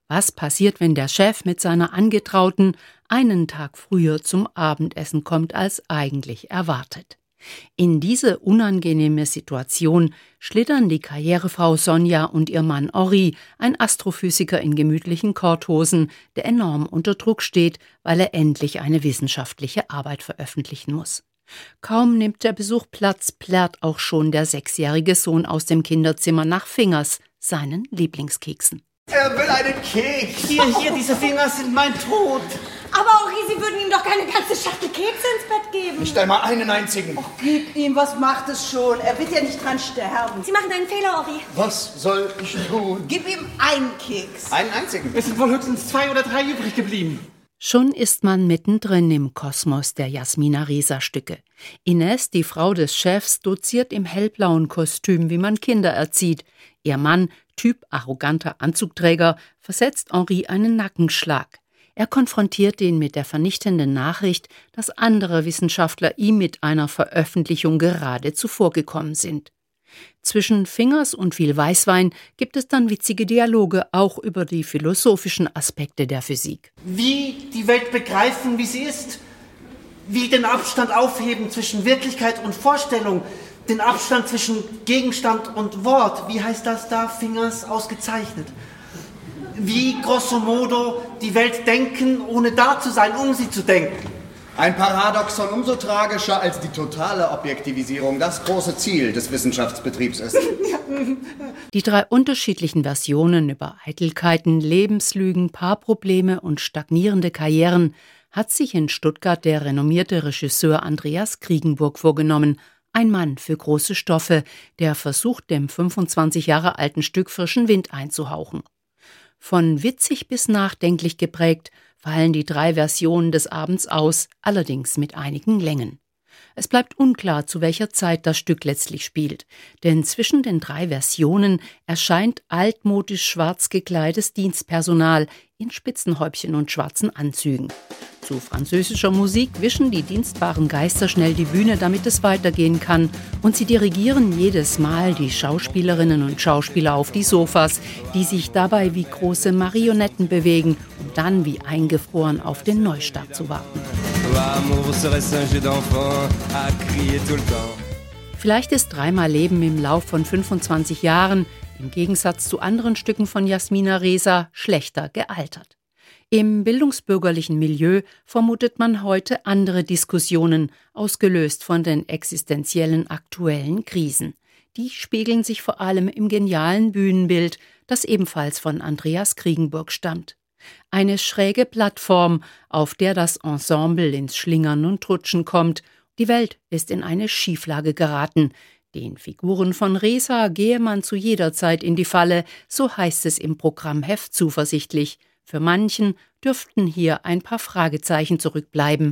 Was passiert, wenn der Chef mit seiner Angetrauten einen Tag früher zum Abendessen kommt als eigentlich erwartet? In diese unangenehme Situation schlittern die Karrierefrau Sonja und ihr Mann Henri, ein Astrophysiker in gemütlichen Korthosen, der enorm unter Druck steht, weil er endlich eine wissenschaftliche Arbeit veröffentlichen muss. Kaum nimmt der Besuch Platz, plärrt auch schon der 6-jährige Sohn aus dem Kinderzimmer nach Fingers, seinen Lieblingskeksen. Er will einen Keks. Hier, diese Finger sind mein Tod. Aber Henri, Sie würden ihm doch keine ganze Schachtel Kekse ins Bett geben. Nicht einmal einen einzigen. Gib ihm, was macht es schon? Er wird ja nicht dran sterben. Sie machen einen Fehler, Henri. Was soll ich tun? Gib ihm einen Keks. Einen einzigen. Es sind wohl höchstens 2 oder 3 übrig geblieben. Schon ist man mittendrin im Kosmos der Jasmina Reza-Stücke. Ines, die Frau des Chefs, doziert im hellblauen Kostüm, wie man Kinder erzieht. Ihr Mann, Typ arroganter Anzugträger, versetzt Henri einen Nackenschlag. Er konfrontiert ihn mit der vernichtenden Nachricht, dass andere Wissenschaftler ihm mit einer Veröffentlichung gerade zuvorgekommen sind. Zwischen Fingers und viel Weißwein gibt es dann witzige Dialoge, auch über die philosophischen Aspekte der Physik. Wie die Welt begreifen, wie sie ist. Wie den Abstand aufheben zwischen Wirklichkeit und Vorstellung. Den Abstand zwischen Gegenstand und Wort. Wie heißt das da? Fingers ausgezeichnet. Wie, grosso modo, die Welt denken, ohne da zu sein, um sie zu denken. Ein Paradoxon umso tragischer, als die totale Objektivisierung das große Ziel des Wissenschaftsbetriebs ist. Die 3 unterschiedlichen Versionen über Eitelkeiten, Lebenslügen, Paarprobleme und stagnierende Karrieren hat sich in Stuttgart der renommierte Regisseur Andreas Kriegenburg vorgenommen. Ein Mann für große Stoffe, der versucht, dem 25 Jahre alten Stück frischen Wind einzuhauchen. Von witzig bis nachdenklich geprägt fallen die 3 Versionen des Abends aus, allerdings mit einigen Längen. Es bleibt unklar, zu welcher Zeit das Stück letztlich spielt, denn zwischen den 3 Versionen erscheint altmodisch schwarz gekleidetes Dienstpersonal in Spitzenhäubchen und schwarzen Anzügen. Zu französischer Musik wischen die dienstbaren Geister schnell die Bühne, damit es weitergehen kann, und sie dirigieren jedes Mal die Schauspielerinnen und Schauspieler auf die Sofas, die sich dabei wie große Marionetten bewegen, um dann wie eingefroren auf den Neustart zu warten. Vielleicht ist 3-mal Leben im Lauf von 25 Jahren, im Gegensatz zu anderen Stücken von Jasmina Reza, schlechter gealtert. Im bildungsbürgerlichen Milieu vermutet man heute andere Diskussionen, ausgelöst von den existenziellen aktuellen Krisen. Die spiegeln sich vor allem im genialen Bühnenbild, das ebenfalls von Andreas Kriegenburg stammt. Eine schräge Plattform, auf der das Ensemble ins Schlingern und Rutschen kommt. Die Welt ist in eine Schieflage geraten. Den Figuren von Reza gehe man zu jeder Zeit in die Falle, so heißt es im Programmheft zuversichtlich. Für manchen dürften hier ein paar Fragezeichen zurückbleiben.